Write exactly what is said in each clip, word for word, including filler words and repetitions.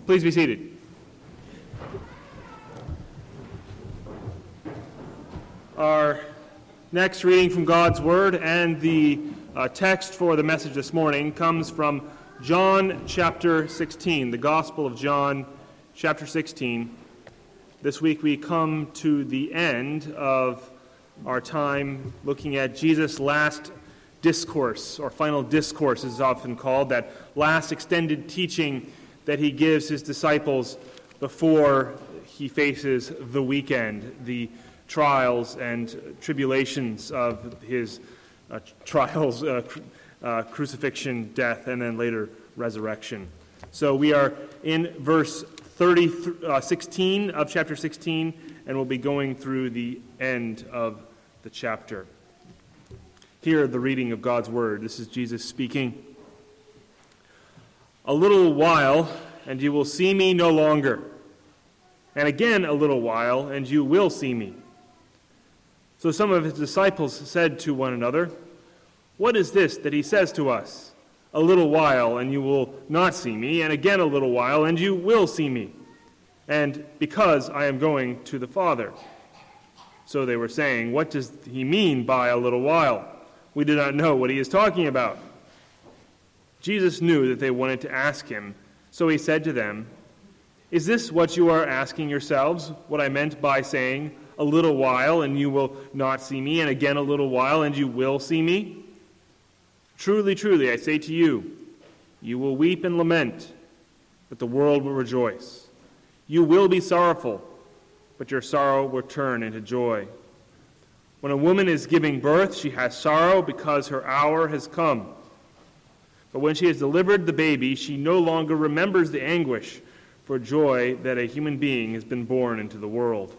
Please be seated. Our next reading from God's Word and the uh, text for the message this morning comes from John chapter sixteen, the Gospel of John chapter sixteen. This week we come to the end of our time looking at Jesus' last discourse, or final discourse as it's often called, that last extended teaching that he gives his disciples before he faces the weekend, the trials and tribulations of his uh, trials, uh, cru- uh, crucifixion, death, and then later resurrection. So we are in verse thirty, uh, sixteen of chapter sixteen, and we'll be going through the end of the chapter. Hear the reading of God's Word. This is Jesus speaking. A little while, and you will see me no longer. And again a little while, and you will see me. So some of his disciples said to one another, "What is this that he says to us? A little while, and you will not see me, and again a little while, and you will see me. And because I am going to the Father." So they were saying, "What does he mean by a little while? We do not know what he is talking about." Jesus knew that they wanted to ask him, so he said to them, "Is this what you are asking yourselves, what I meant by saying, 'A little while, and you will not see me, and again a little while, and you will see me'? Truly, truly, I say to you, you will weep and lament, but the world will rejoice. You will be sorrowful, but your sorrow will turn into joy. When a woman is giving birth, she has sorrow because her hour has come. But when she has delivered the baby, she no longer remembers the anguish for joy that a human being has been born into the world.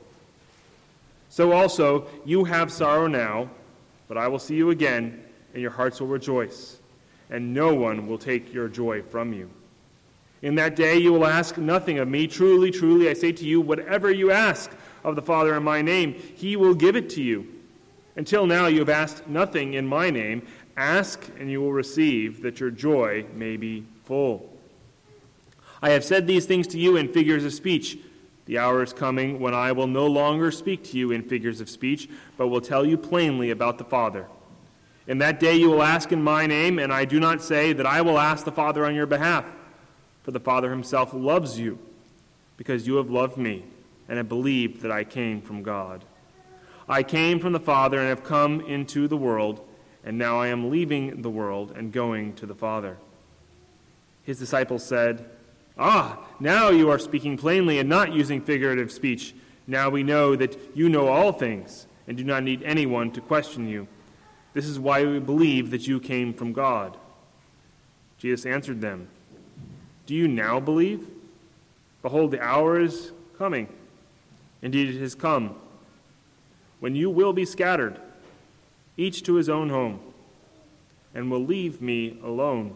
So also, you have sorrow now, but I will see you again, and your hearts will rejoice, and no one will take your joy from you. In that day you will ask nothing of me. Truly, truly, I say to you, whatever you ask of the Father in my name, he will give it to you. Until now you have asked nothing in my name. Ask, and you will receive, that your joy may be full. I have said these things to you in figures of speech. The hour is coming when I will no longer speak to you in figures of speech, but will tell you plainly about the Father. In that day you will ask in my name, and I do not say that I will ask the Father on your behalf, for the Father himself loves you, because you have loved me, and have believed that I came from God. I came from the Father and have come into the world, and now I am leaving the world and going to the Father." His disciples said, "Ah, now you are speaking plainly and not using figurative speech. Now we know that you know all things and do not need anyone to question you. This is why we believe that you came from God." Jesus answered them, "Do you now believe? Behold, the hour is coming. Indeed, it has come, when you will be scattered, each to his own home, and will leave me alone.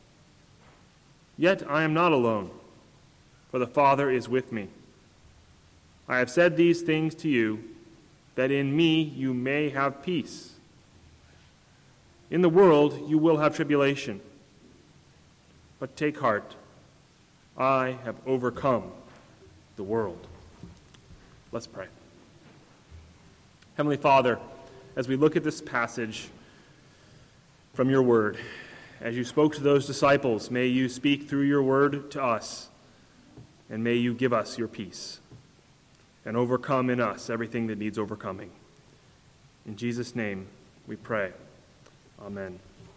Yet I am not alone, for the Father is with me. I have said these things to you, that in me you may have peace. In the world you will have tribulation, but take heart, I have overcome the world." Let's pray. Heavenly Father, as we look at this passage from your word, as you spoke to those disciples, may you speak through your word to us, and may you give us your peace and overcome in us everything that needs overcoming. In Jesus' name we pray. Amen.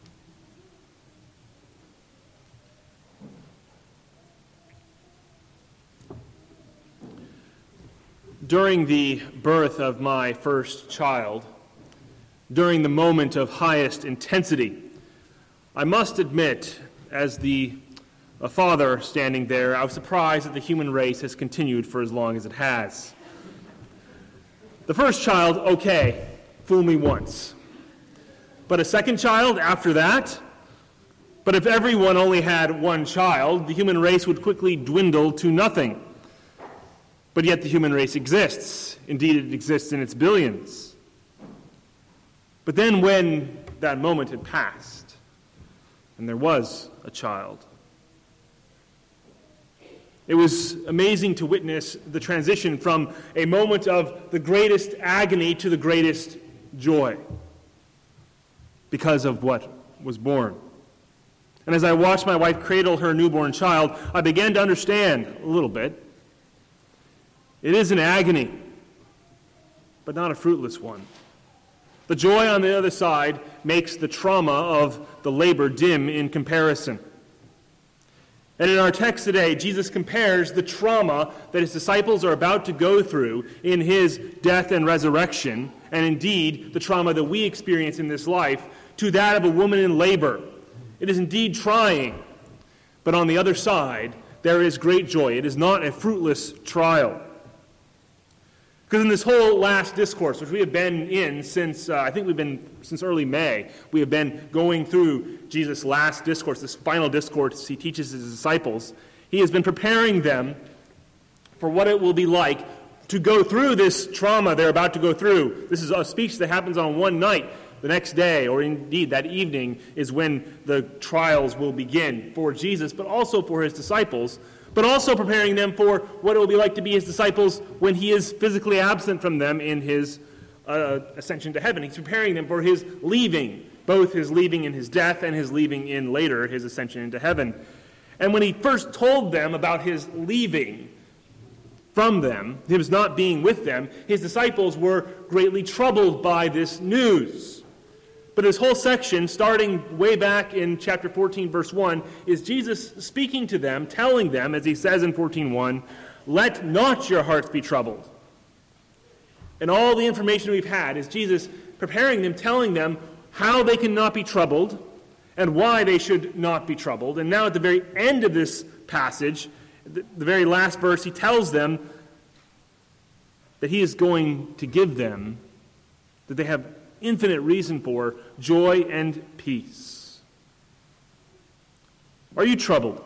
During the birth of my first child, during the moment of highest intensity, I must admit, as the a father standing there, I was surprised that the human race has continued for as long as it has. The first child, okay, fool me once. But a second child after that? But if everyone only had one child, the human race would quickly dwindle to nothing. But yet the human race exists. Indeed, it exists in its billions. But then when that moment had passed, and there was a child, It was amazing to witness the transition from a moment of the greatest agony to the greatest joy because of what was born. And as I watched my wife cradle her newborn child, I began to understand a little bit. It is an agony, but not a fruitless one. The joy on the other side makes the trauma of the labor dim in comparison. And in our text today, Jesus compares the trauma that his disciples are about to go through in his death and resurrection, and indeed the trauma that we experience in this life, to that of a woman in labor. It is indeed trying, but on the other side, there is great joy. It is not a fruitless trial. Because in this whole last discourse, which we have been in since, uh, I think we've been, since early May, we have been going through Jesus' last discourse, this final discourse he teaches his disciples. He has been preparing them for what it will be like to go through this trauma they're about to go through. This is a speech that happens on one night. The next day, or indeed that evening, is when the trials will begin for Jesus, but also for his disciples, but also preparing them for what it will be like to be his disciples when he is physically absent from them in his uh, ascension to heaven. He's preparing them for his leaving, both his leaving in his death and his leaving in later his ascension into heaven. And when he first told them about his leaving from them, his not being with them, his disciples were greatly troubled by this news. But this whole section, starting way back in chapter fourteen, verse one, is Jesus speaking to them, telling them, as he says in fourteen one, "Let not your hearts be troubled." And all the information we've had is Jesus preparing them, telling them how they cannot be troubled and why they should not be troubled. And now at the very end of this passage, the, the very last verse, he tells them that he is going to give them, that they have infinite reason for joy and peace. Are you troubled?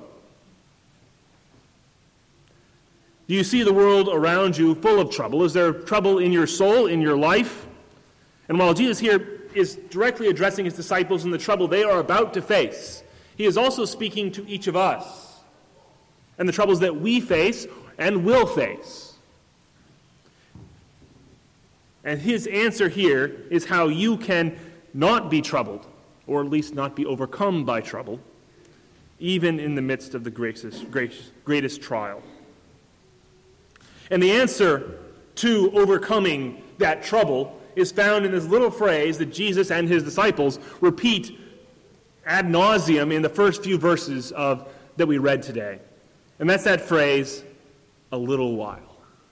Do you see the world around you full of trouble? Is there trouble in your soul, in your life? And while Jesus here is directly addressing his disciples and the trouble they are about to face, he is also speaking to each of us and the troubles that we face and will face. And his answer here is how you can not be troubled, or at least not be overcome by trouble, even in the midst of the greatest, greatest trial. And the answer to overcoming that trouble is found in this little phrase that Jesus and his disciples repeat ad nauseum in the first few verses of that we read today. And that's that phrase, "a little while."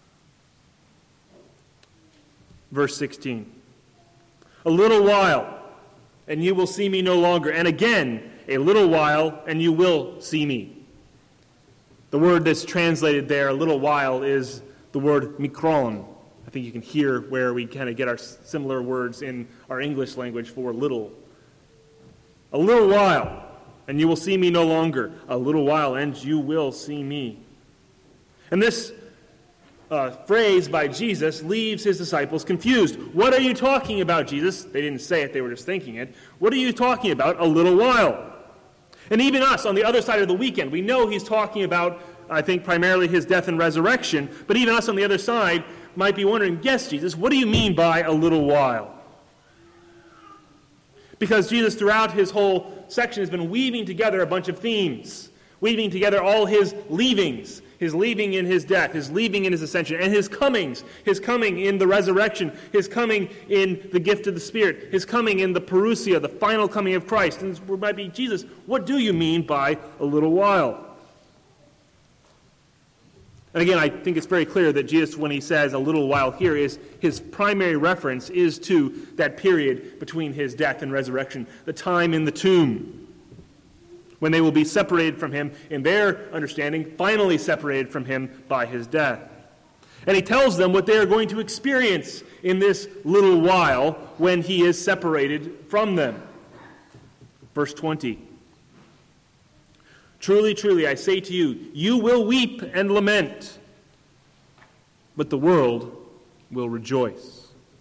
Verse sixteen. "A little while, and you will see me no longer. And again, a little while, and you will see me." The word that's translated there, "a little while," is the word mikron. I think you can hear where we kind of get our similar words in our English language for little. A little while, and you will see me no longer. A little while, and you will see me. And this Uh, phrase by Jesus leaves his disciples confused. What are you talking about, Jesus? They didn't say it, they were just thinking it. What are you talking about? A little while. And even us on the other side of the weekend, we know he's talking about, I think, primarily his death and resurrection, but even us on the other side might be wondering, yes, Jesus, what do you mean by a little while? Because Jesus, throughout his whole section, has been weaving together a bunch of themes, weaving together all his leavings, his leaving in his death, his leaving in his ascension, and his comings, his coming in the resurrection, his coming in the gift of the Spirit, his coming in the parousia, the final coming of Christ. And it might be, Jesus, what do you mean by a little while? And again, I think it's very clear that Jesus, when he says a little while here, is his primary reference is to that period between his death and resurrection, the time in the tomb, when they will be separated from him in their understanding, finally separated from him by his death. And he tells them what they are going to experience in this little while when he is separated from them. Verse twenty. "Truly, truly, I say to you, you will weep and lament, but the world will rejoice."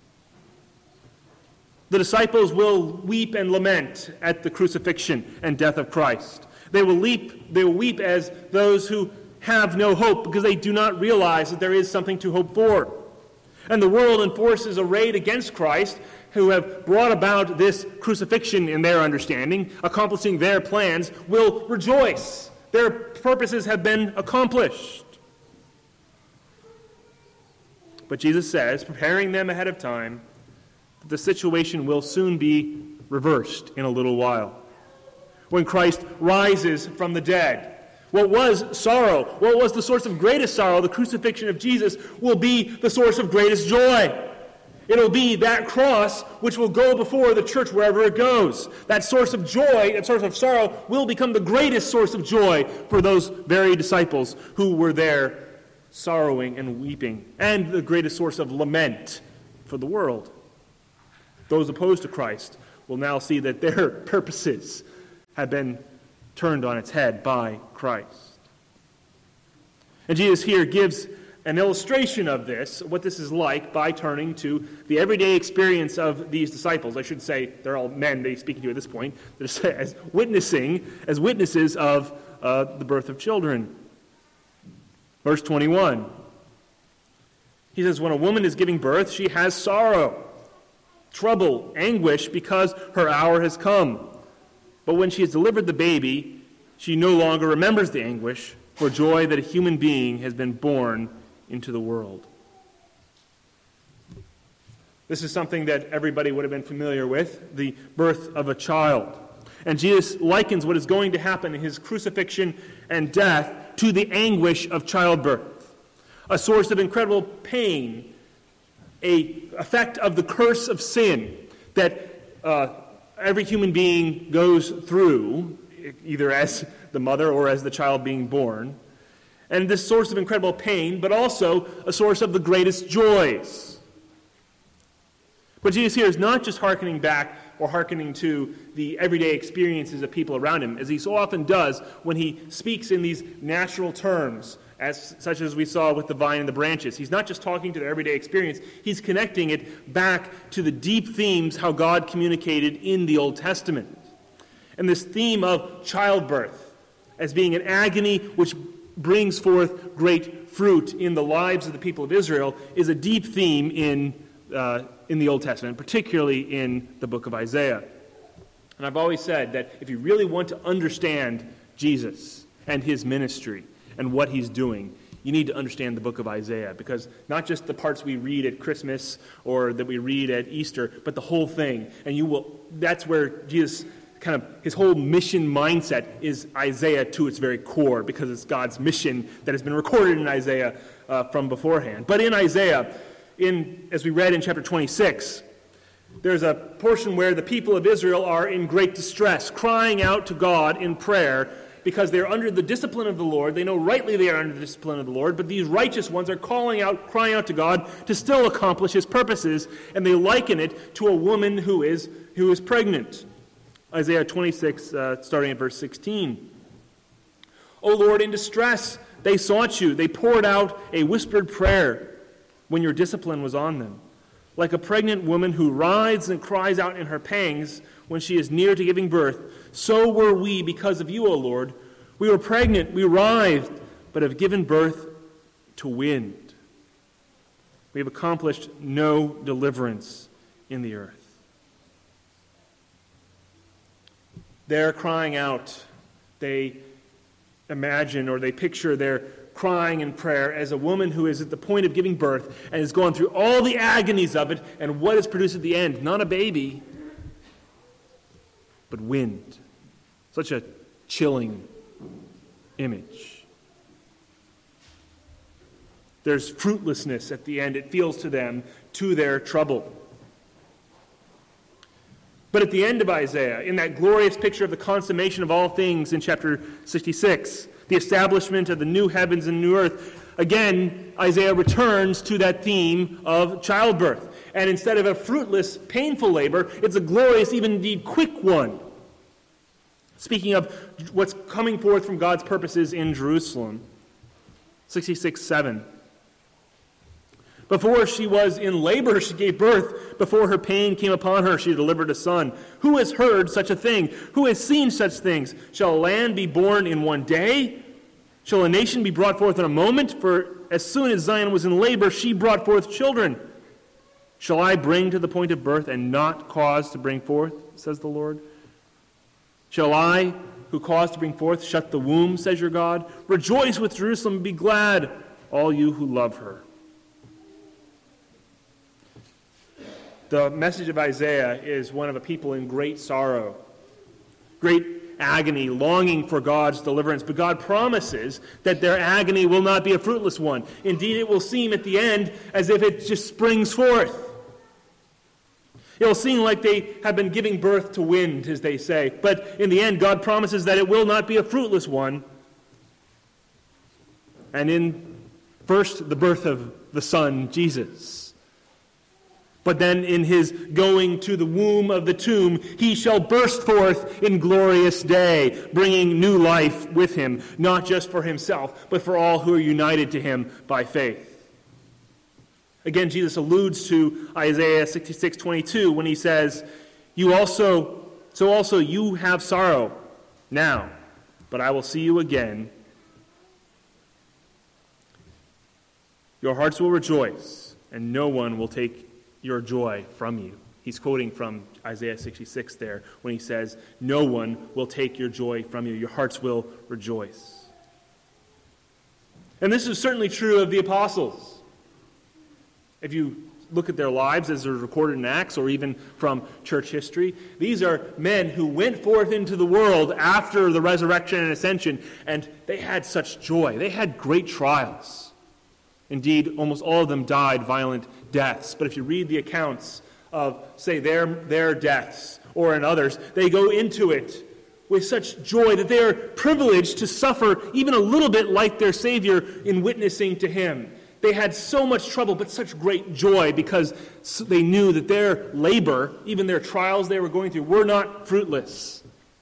The disciples will weep and lament at the crucifixion and death of Christ. They will weep, they will weep as those who have no hope because they do not realize that there is something to hope for. And the world and forces arrayed against Christ, who have brought about this crucifixion in their understanding, accomplishing their plans, will rejoice. Their purposes have been accomplished. But Jesus says, preparing them ahead of time, that the situation will soon be reversed in a little while. When Christ rises from the dead, what was sorrow, what was the source of greatest sorrow, the crucifixion of Jesus, will be the source of greatest joy. It'll be that cross which will go before the church wherever it goes. That source of joy, that source of sorrow, will become the greatest source of joy for those very disciples who were there sorrowing and weeping, and the greatest source of lament for the world. Those opposed to Christ will now see that their purposes have been turned on its head by Christ. And Jesus here gives an illustration of this, what this is like, by turning to the everyday experience of these disciples. I should say they're all men that he's speaking to at this point. They're as witnessing, as witnesses of uh, the birth of children. Verse twenty-one. He says, when a woman is giving birth, she has sorrow, trouble, anguish, because her hour has come. But when she has delivered the baby, she no longer remembers the anguish for joy that a human being has been born into the world. This is something that everybody would have been familiar with, the birth of a child. And Jesus likens what is going to happen in his crucifixion and death to the anguish of childbirth, a source of incredible pain, a effect of the curse of sin that uh, every human being goes through, either as the mother or as the child being born. And this source of incredible pain, but also a source of the greatest joys. But Jesus here is not just hearkening back or hearkening to the everyday experiences of people around him, as he so often does when he speaks in these natural terms, as such as we saw with the vine and the branches. He's not just talking to their everyday experience, he's connecting it back to the deep themes how God communicated in the Old Testament. And this theme of childbirth as being an agony which brings forth great fruit in the lives of the people of Israel is a deep theme in uh, in the Old Testament, particularly in the book of Isaiah. And I've always said that if you really want to understand Jesus and his ministry and what he's doing, you need to understand the book of Isaiah, because not just the parts we read at Christmas or that we read at Easter, but the whole thing. And you will that's where Jesus kind of, his whole mission mindset is Isaiah to its very core, because it's God's mission that has been recorded in Isaiah uh, from beforehand. But in Isaiah, in as we read in chapter twenty-six, there's a portion where the people of Israel are in great distress, crying out to God in prayer because they're under the discipline of the Lord. They know rightly they are under the discipline of the Lord, but these righteous ones are calling out, crying out to God to still accomplish his purposes, and they liken it to a woman who is who is pregnant. Isaiah twenty-six, uh, starting at verse sixteen. O Lord, in distress they sought you. They poured out a whispered prayer when your discipline was on them. Like a pregnant woman who writhes and cries out in her pangs when she is near to giving birth, so were we because of you, O Lord. We were pregnant, we writhed, but have given birth to wind. We have accomplished no deliverance in the earth. They're crying out. They imagine or they picture their crying in prayer as a woman who is at the point of giving birth and has gone through all the agonies of it, and what is produced at the end? Not a baby, but wind. Such a chilling image. There's fruitlessness at the end, it feels to them, to their trouble. But at the end of Isaiah, in that glorious picture of the consummation of all things in chapter sixty-six, the establishment of the new heavens and new earth, again, Isaiah returns to that theme of childbirth. And instead of a fruitless, painful labor, it's a glorious, even indeed quick one. Speaking of what's coming forth from God's purposes in Jerusalem, sixty-six seven. Before she was in labor, she gave birth. Before her pain came upon her, she delivered a son. Who has heard such a thing? Who has seen such things? Shall a land be born in one day? Shall a nation be brought forth in a moment? For as soon as Zion was in labor, she brought forth children. Shall I bring to the point of birth and not cause to bring forth, says the Lord? Shall I, who cause to bring forth, shut the womb, says your God? Rejoice with Jerusalem and be glad, all you who love her. The message of Isaiah is one of a people in great sorrow, great agony, longing for God's deliverance. But God promises that their agony will not be a fruitless one. Indeed, it will seem at the end as if it just springs forth. It will seem like they have been giving birth to wind, as they say. But in the end, God promises that it will not be a fruitless one. And in first, the birth of the Son, Jesus. But then in his going to the womb of the tomb, he shall burst forth in glorious day, bringing new life with him, not just for himself, but for all who are united to him by faith. Again, Jesus alludes to Isaiah sixty-six twenty-two when he says, "You also, so also you have sorrow now, but I will see you again. Your hearts will rejoice, and no one will take your joy from you." He's quoting from Isaiah sixty-six there when he says, "No one will take your joy from you. Your hearts will rejoice." And this is certainly true of the apostles. If you look at their lives as they're recorded in Acts or even from church history, these are men who went forth into the world after the resurrection and ascension, and they had such joy. They had great trials. Indeed, almost all of them died violent deaths. But if you read the accounts of, say, their, their deaths or in others, they go into it with such joy that they are privileged to suffer even a little bit like their Savior in witnessing to him. They had so much trouble, but such great joy because they knew that their labor, even their trials they were going through, were not fruitless.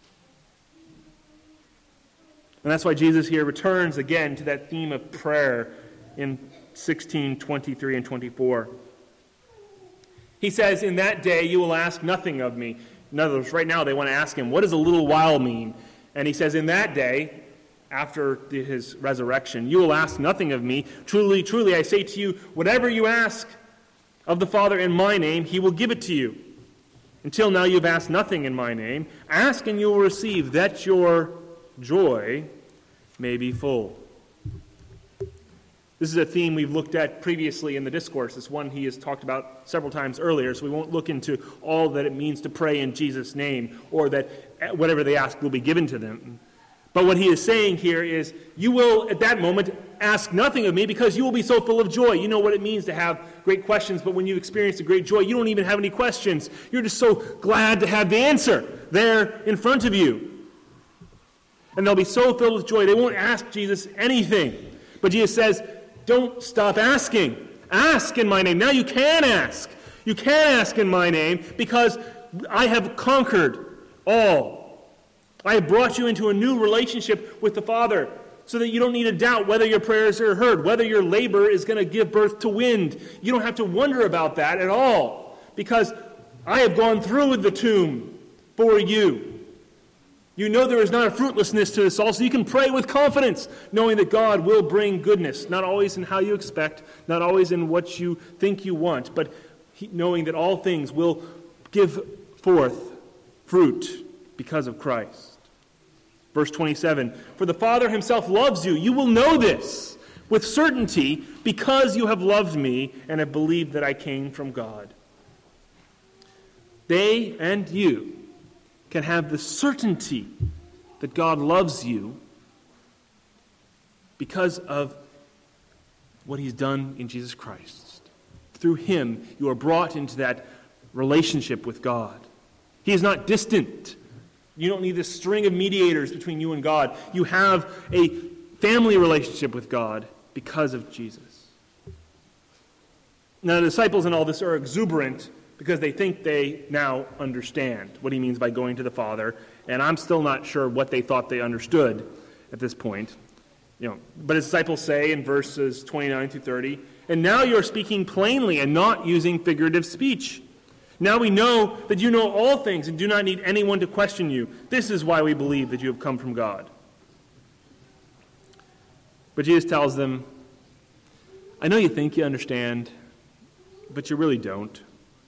And that's why Jesus here returns again to that theme of prayer in sixteen twenty-three and twenty-four. He says, "In that day you will ask nothing of me." In other words, right now they want to ask him, what does a little while mean? And he says, in that day, after his resurrection, "you will ask nothing of me. Truly, truly, I say to you, whatever you ask of the Father in my name, he will give it to you. Until now you have asked nothing in my name. Ask and you will receive, that your joy may be full." This is a theme we've looked at previously in the discourse. It's one he has talked about several times earlier, so we won't look into all that it means to pray in Jesus' name, or that whatever they ask will be given to them. But what he is saying here is, you will, at that moment, ask nothing of me because you will be so full of joy. You know what it means to have great questions, but when you experience a great joy, you don't even have any questions. You're just so glad to have the answer there in front of you. And they'll be so filled with joy, they won't ask Jesus anything. But Jesus says, don't stop asking. Ask in my name. Now you can ask. You can ask in my name because I have conquered all. I have brought you into a new relationship with the Father so that you don't need to doubt whether your prayers are heard, whether your labor is going to give birth to wind. You don't have to wonder about that at all because I have gone through with the tomb for you. You know there is not a fruitlessness to this all, so you can pray with confidence, knowing that God will bring goodness, not always in how you expect, not always in what you think you want, but knowing that all things will give forth fruit because of Christ. Verse twenty-seven, "For the Father himself loves you. You will know this with certainty because you have loved me and have believed that I came from God." They and you can have the certainty that God loves you because of what he's done in Jesus Christ. Through him, you are brought into that relationship with God. He is not distant. You don't need this string of mediators between you and God. You have a family relationship with God because of Jesus. Now, the disciples in all this are exuberant because they think they now understand what he means by going to the Father, and I'm still not sure what they thought they understood at this point. You know, but his disciples say in verses twenty-nine through thirty, "And now you are speaking plainly and not using figurative speech. Now we know that you know all things and do not need anyone to question you. This is why we believe that you have come from God." But Jesus tells them, I know you think you understand, but you really don't.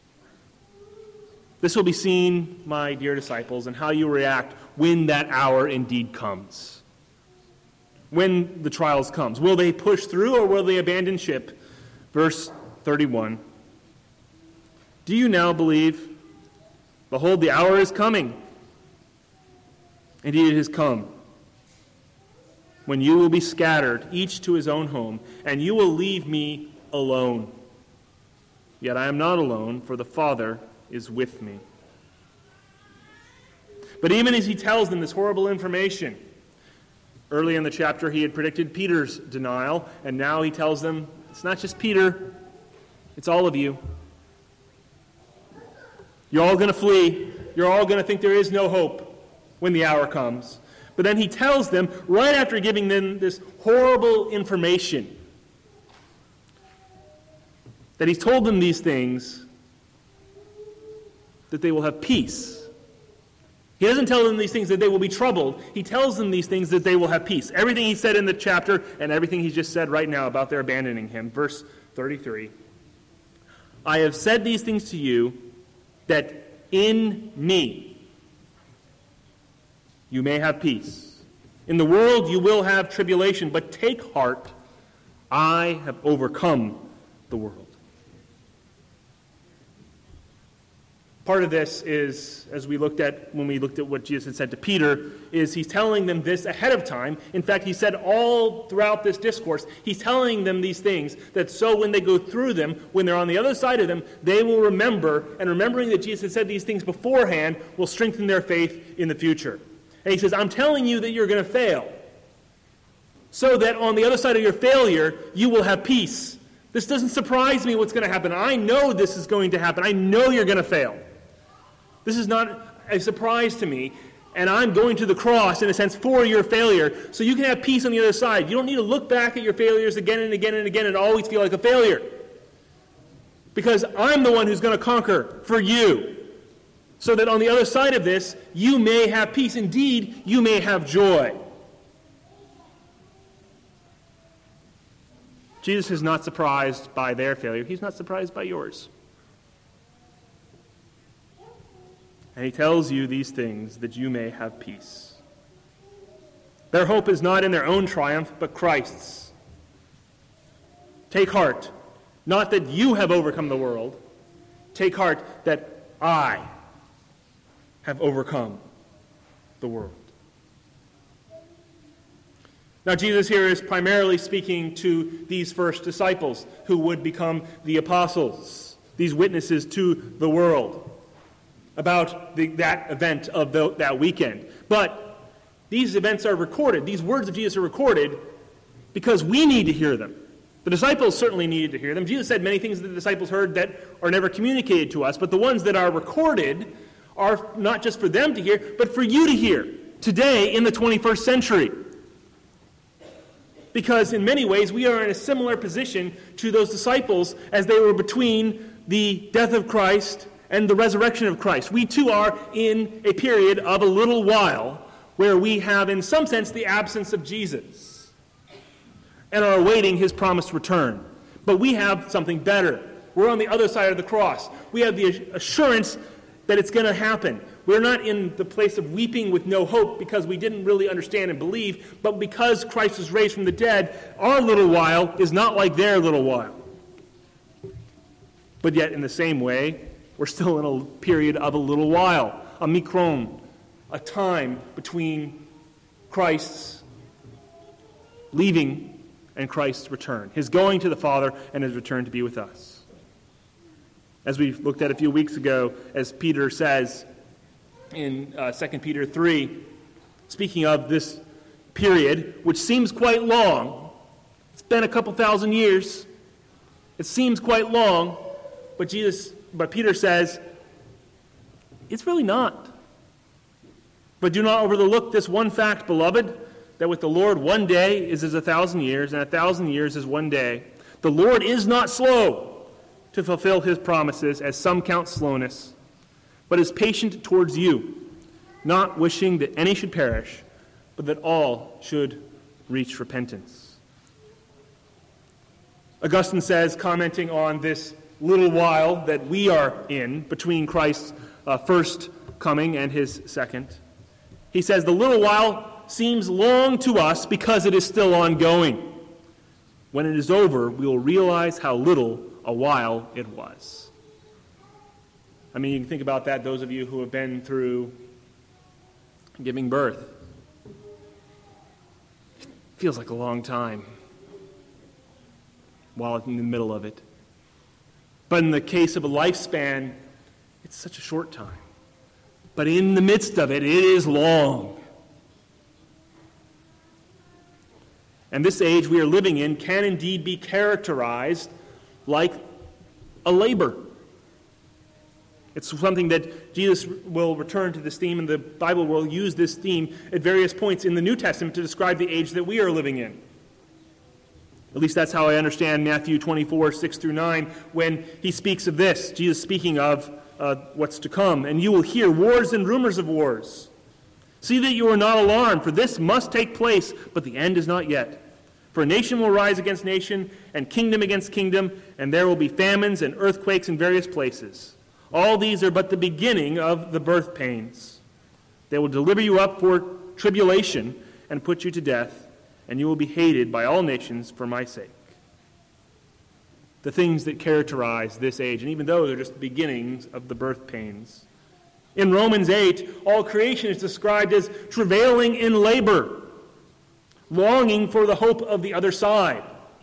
This will be seen, my dear disciples, and how you react when that hour indeed comes. When the trials comes. Will they push through or will they abandon ship? Verse thirty-one. Do you now believe? Behold, the hour is coming. Indeed, it has come, when you will be scattered, each to his own home, and you will leave me alone. Yet I am not alone, for the Father is with me. But even as he tells them this horrible information, early in the chapter he had predicted Peter's denial, and now he tells them, it's not just Peter, it's all of you. You're all going to flee. You're all going to think there is no hope when the hour comes. But then he tells them, right after giving them this horrible information, that he's told them these things, that they will have peace. He doesn't tell them these things that they will be troubled. He tells them these things that they will have peace. Everything he said in the chapter and everything he's just said right now about their abandoning him. Verse thirty-three. I have said these things to you that in me you may have peace. In the world you will have tribulation, but take heart, I have overcome the world. Part of this is, as we looked at when we looked at what Jesus had said to Peter, is he's telling them this ahead of time. In fact, he said all throughout this discourse, he's telling them these things, that so when they go through them, when they're on the other side of them, they will remember, and remembering that Jesus had said these things beforehand will strengthen their faith in the future. And he says, I'm telling you that you're going to fail, so that on the other side of your failure, you will have peace. This doesn't surprise me what's going to happen. I know this is going to happen. I know you're going to fail. This is not a surprise to me, and I'm going to the cross, in a sense, for your failure, so you can have peace on the other side. You don't need to look back at your failures again and again and again and always feel like a failure, because I'm the one who's going to conquer for you, so that on the other side of this, you may have peace. Indeed, you may have joy. Jesus is not surprised by their failure. He's not surprised by yours. And he tells you these things that you may have peace. Their hope is not in their own triumph, but Christ's. Take heart, not that you have overcome the world. Take heart that I have overcome the world. Now, Jesus here is primarily speaking to these first disciples who would become the apostles, these witnesses to the world, about the, that event of the, that weekend. But these events are recorded. These words of Jesus are recorded because we need to hear them. The disciples certainly needed to hear them. Jesus said many things that the disciples heard that are never communicated to us, but the ones that are recorded are not just for them to hear, but for you to hear today in the twenty-first century. Because in many ways we are in a similar position to those disciples as they were between the death of Christ and the resurrection of Christ. We too are in a period of a little while where we have, in some sense, the absence of Jesus and are awaiting his promised return. But we have something better. We're on the other side of the cross. We have the assurance that it's going to happen. We're not in the place of weeping with no hope because we didn't really understand and believe, but because Christ was raised from the dead, our little while is not like their little while. But yet, in the same way, we're still in a period of a little while, a mikron, a time between Christ's leaving and Christ's return, his going to the Father and his return to be with us. As we looked at a few weeks ago, as Peter says in uh, Second Peter three, speaking of this period, which seems quite long, it's been a couple thousand years, it seems quite long, but Jesus But Peter says, it's really not. But do not overlook this one fact, beloved, that with the Lord one day is as a thousand years, and a thousand years is one day. The Lord is not slow to fulfill his promises, as some count slowness, but is patient towards you, not wishing that any should perish, but that all should reach repentance. Augustine says, commenting on this little while that we are in between Christ's uh, first coming and his second, he says, the little while seems long to us because it is still ongoing. When it is over, we will realize how little a while it was. I mean, you can think about that, those of you who have been through giving birth. It feels like a long time while in the middle of it. But in the case of a lifespan, it's such a short time. But in the midst of it, it is long. And this age we are living in can indeed be characterized like a labor. It's something that Jesus will return to this theme, and the Bible will use this theme at various points in the New Testament to describe the age that we are living in. At least that's how I understand Matthew twenty-four, six through nine, when he speaks of this, Jesus speaking of uh, what's to come. And you will hear wars and rumors of wars. See that you are not alarmed, for this must take place, but the end is not yet. For nation will rise against nation, and kingdom against kingdom, and there will be famines and earthquakes in various places. All these are but the beginning of the birth pains. They will deliver you up for tribulation and put you to death, and you will be hated by all nations for my sake. The things that characterize this age, and even those are just the beginnings of the birth pains. In Romans eight, all creation is described as travailing in labor, longing for the hope of the other side.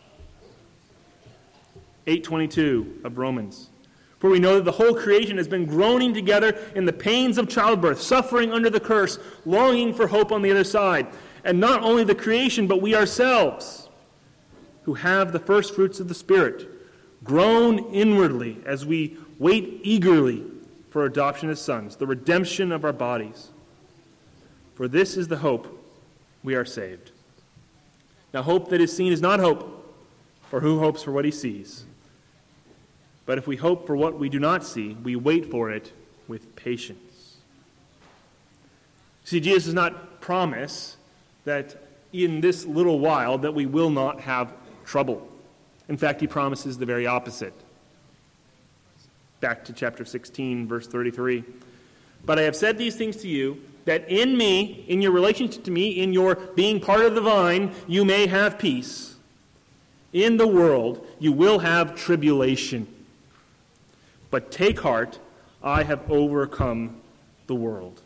eight twenty-two of Romans. For we know that the whole creation has been groaning together in the pains of childbirth, suffering under the curse, longing for hope on the other side. And not only the creation, but we ourselves, who have the first fruits of the Spirit, groan inwardly as we wait eagerly for adoption as sons, the redemption of our bodies. For this is the hope we are saved. Now, hope that is seen is not hope, for who hopes for what he sees? But if we hope for what we do not see, we wait for it with patience. See, Jesus does not promise that in this little while that we will not have trouble. In fact, he promises the very opposite. Back to chapter sixteen, verse thirty-three. But I have said these things to you, that in me, in your relationship to me, in your being part of the vine, you may have peace. In the world, you will have tribulation. But take heart, I have overcome the world.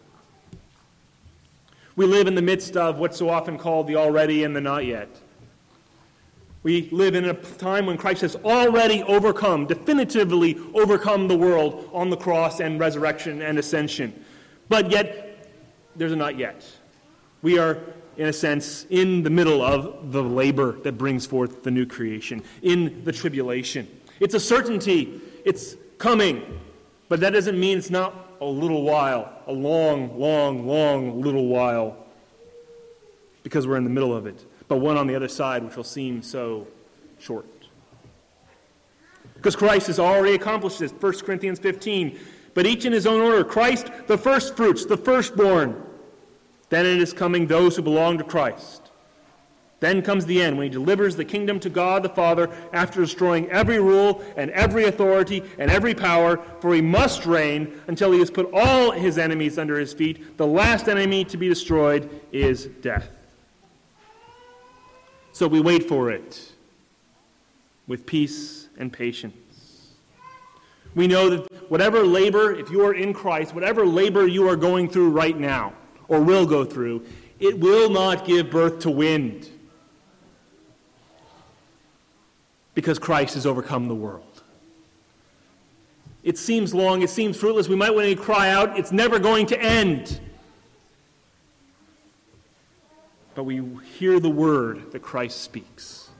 We live in the midst of what's so often called the already and the not yet. We live in a time when Christ has already overcome, definitively overcome the world on the cross and resurrection and ascension. But yet, there's a not yet. We are, in a sense, in the middle of the labor that brings forth the new creation, in the tribulation. It's a certainty. It's coming. But that doesn't mean it's not a little while, a long, long, long little while, because we're in the middle of it. But one on the other side which will seem so short. Because Christ has already accomplished this. First Corinthians fifteen. But each in his own order. Christ, the first fruits, the firstborn. Then it is coming those who belong to Christ. Then comes the end, when he delivers the kingdom to God the Father after destroying every rule and every authority and every power, for he must reign until he has put all his enemies under his feet. The last enemy to be destroyed is death. So we wait for it with peace and patience. We know that whatever labor, if you are in Christ, whatever labor you are going through right now, or will go through, it will not give birth to wind. Because Christ has overcome the world. It seems long, it seems fruitless. We might want to cry out, it's never going to end. But we hear the word that Christ speaks.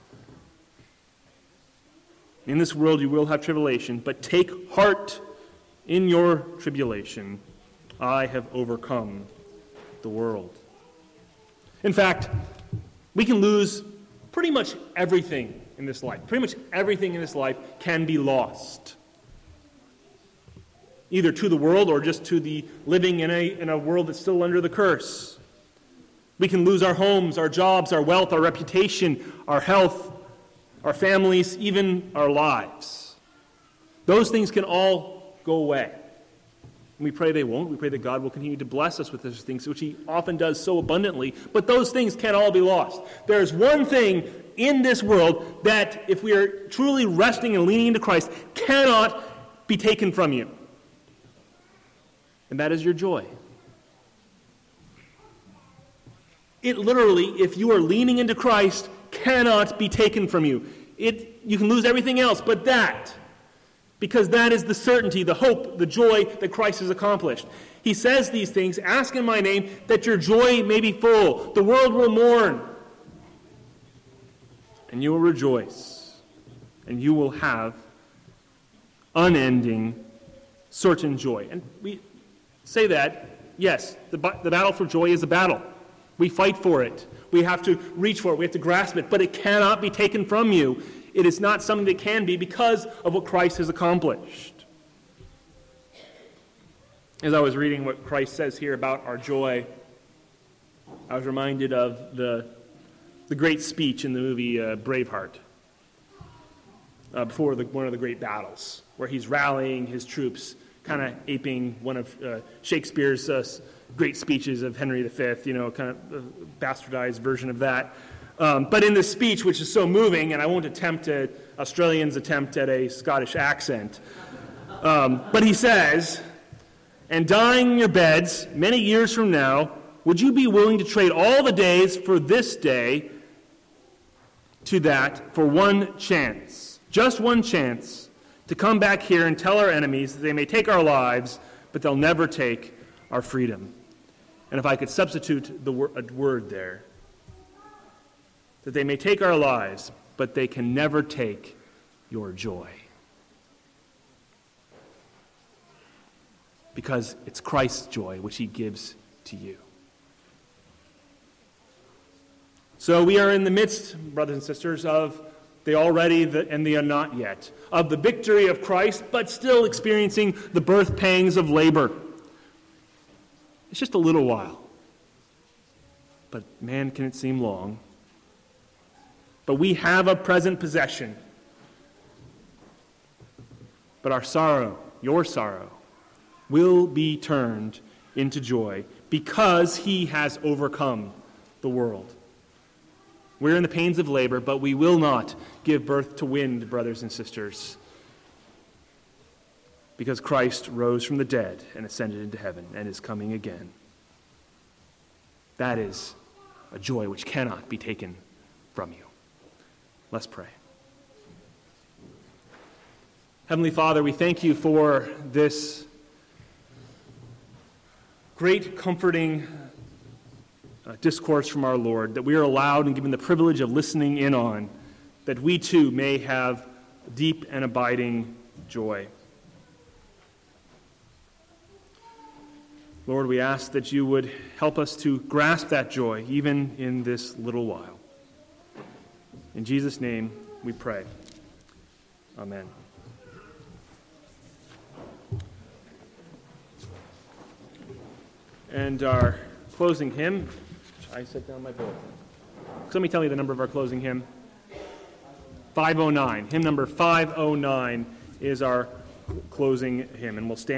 In this world you will have tribulation, but take heart in your tribulation. I have overcome the world. In fact, we can lose pretty much everything in this life. Pretty much everything in this life can be lost. Either to the world or just to the living in a, in a world that's still under the curse. We can lose our homes, our jobs, our wealth, our reputation, our health, our families, even our lives. Those things can all go away. And we pray they won't. We pray that God will continue to bless us with those things, which he often does so abundantly. But those things can't all be lost. There's one thing in this world that, if we are truly resting and leaning into Christ, cannot be taken from you. And that is your joy. It literally, if you are leaning into Christ, cannot be taken from you. It, you can lose everything else but that. Because that is the certainty, the hope, the joy that Christ has accomplished. He says these things, ask in my name that your joy may be full. The world will mourn. And you will rejoice. And you will have unending, certain joy. And we say that, yes, the, the battle for joy is a battle. We fight for it. We have to reach for it. We have to grasp it. But it cannot be taken from you. It is not something that can be because of what Christ has accomplished. As I was reading what Christ says here about our joy, I was reminded of the, the great speech in the movie uh, Braveheart, uh, before the, one of the great battles, where he's rallying his troops, kind of aping one of uh, Shakespeare's uh, great speeches of Henry the Fifth, you know, kind of a bastardized version of that. Um, but in this speech, which is so moving, and I won't attempt a, Australians attempt at a Scottish accent, um, but he says, and dying in your beds many years from now, would you be willing to trade all the days for this day to that for one chance, just one chance, to come back here and tell our enemies that they may take our lives, but they'll never take our freedom? And if I could substitute the wor- a word there, that they may take our lives, but they can never take your joy. Because it's Christ's joy which he gives to you. So we are in the midst, brothers and sisters, of the already and the not yet, of the victory of Christ, but still experiencing the birth pangs of labor. It's just a little while. But man, can it seem long. But we have a present possession. But our sorrow, your sorrow, will be turned into joy because he has overcome the world. We're in the pains of labor, but we will not give birth to wind, brothers and sisters, because Christ rose from the dead and ascended into heaven and is coming again. That is a joy which cannot be taken from you. Let's pray. Heavenly Father, we thank you for this great comforting uh, discourse from our Lord that we are allowed and given the privilege of listening in on, that we too may have deep and abiding joy. Lord, we ask that you would help us to grasp that joy even in this little while. In Jesus' name we pray. Amen. And our closing hymn, I set down my book. Somebody tell me the number of our closing hymn. five oh nine. Hymn number five oh nine is our closing hymn, and we'll stand.